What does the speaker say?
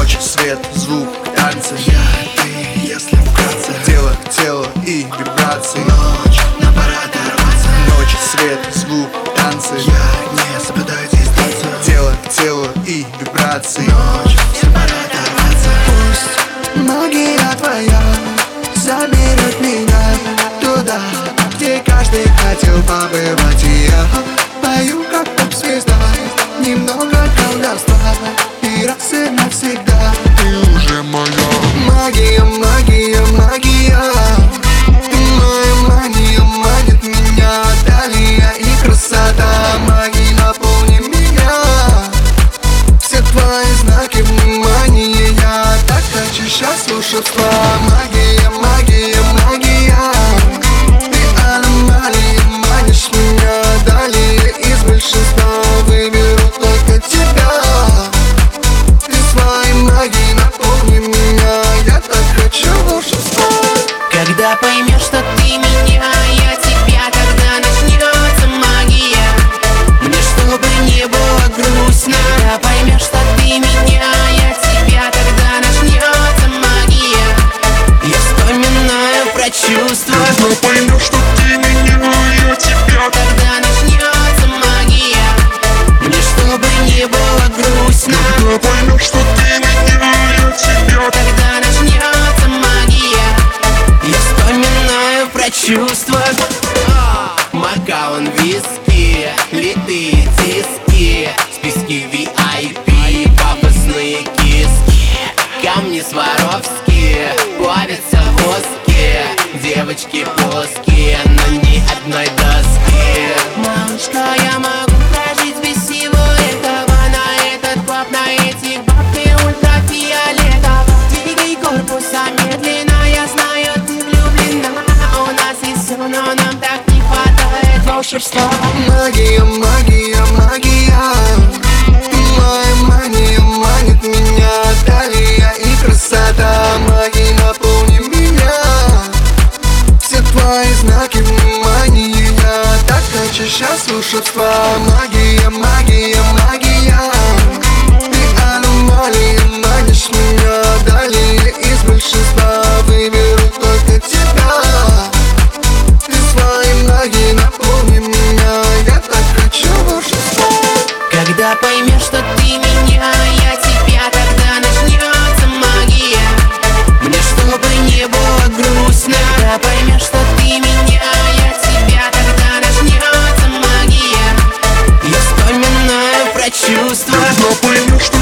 Ночь, свет, звук, танцы. Я, ты, если вкратце. Тело, тело и вибрации. Ночь, нам пора оторваться. Ночь, свет, звук, танцы. Я не соблюдаю дистанцию. Тело, тело и вибрации. Ночь, всем пора оторваться. Пусть магия твоя заберет меня туда, где каждый хотел побывать. И я пою как поп-звезда, немного колдовства и раз и навсегда. Ты уже моя. Магия, магия, магия. Моя мания манит меня. Далее и красота магии наполни меня. Все твои знаки внимания. Я так хочу сейчас волшебства. Магия, магия, магия. Ты аномалия, манишь меня. Далее из большинства выберу только тебя. Ты своей магией наполни меня. Я так хочу волшебства. Когда поймешь, что ты меня, я тебя, тогда начнется магия. Мне чтобы не было грустно. Когда поймешь, что ты меня, я тебя, тогда начнется магия. Я вспоминаю про чувства. Когда поймешь, что ты меня, я тебя. Тогда начнется магия. Мне чтобы не было грустно. Когда поймешь, что ты меня, я тебя. Тогда начнется магия. Я вспоминаю про чувства. Макаон, виски, литые диски, списки VIP, пафосные киски, камни Сваровские, плавятся в воске, девочки плоские, но ни одной доски. Малышка, я могу прожить без всего этого. На этот клаб, на этих баб, ты ультрафиолетово. Двигай корпуса медленно, я знаю, ты влюблена. У нас есть все, но нам так не хватает волшебства. Магия, магия, магия. Моя мания манит меня. Далее и красота магии наполни меня. Все твои знаки внимания. Я так хочу сейчас волшебства. Магия, магия, магия. Ты аномалия, манишь меня. Далее из большинства выберу только тебя. Ты своей магией наполни меня. Я так хочу волшебства. Когда поймешь, что ты меня, я тебя, тогда начнется магия. Мне чтобы не было грустно. Когда поймешь, что ты меня, я тебя, тогда начнется магия. Я вспоминаю про чувства. Когда поймешь, что